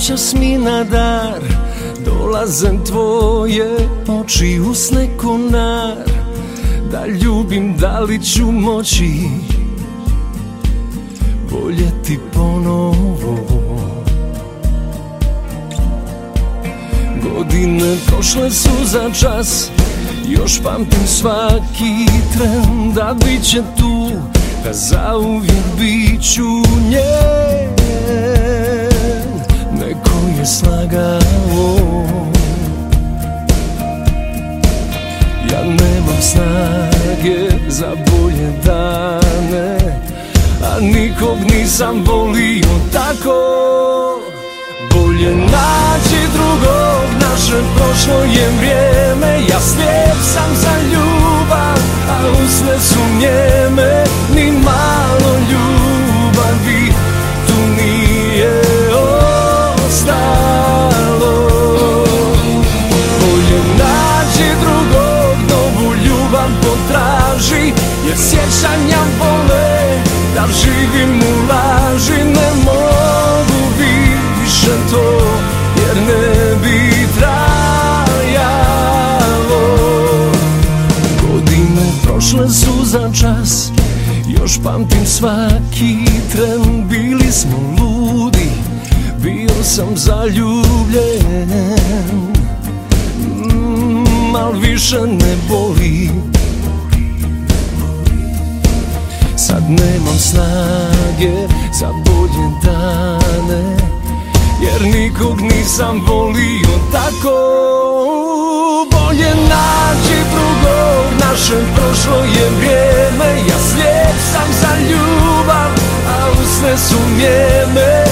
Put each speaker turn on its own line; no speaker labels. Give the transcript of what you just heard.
noćas mi na dar dolaze tvoje oči, usne konar. Da ljubim, da li ću moći voljeti ponovo. Godine prošle su za čas, još pamtim svaki tren. Da bit će tu, da zauvijek bit ću njen. Neko je slagao, ja nemam snage za bolje dane, a nikog nisam volio tako. Bolje naći drugog, naše prošlo je vrijeme. Ja slijep sam za ljubav, a usne su njeme. Ni malo ljubavi tu nije ostalo. Bolje naći drugog, novu ljubav potraži, jer sjećanja vole da živim u laži. Ne mogu više to, jer ne bi trajalo. Godine prošle su za čas, još pamtim svaki tren. Bili smo ludi, bio sam zaljubljen, al više ne boli. Sad nemam snage za bolje dane, jer nikog nisam volio tako. Bolje naći drugog, naše prošlo je vrijeme. Ja slijep sam za ljubav, a usne su njeme.